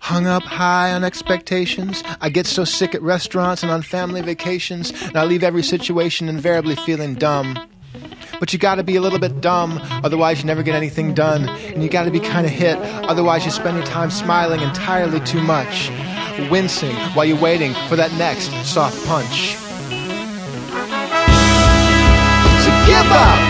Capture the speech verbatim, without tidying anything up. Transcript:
Hung up high on expectations, I get so sick at restaurants and on family vacations, and I leave every situation invariably feeling dumb. But you gotta be a little bit dumb, otherwise you never get anything done. And you gotta be kinda hit, otherwise you spend your time smiling entirely too much, wincing while you're waiting for that next soft punch. So give up!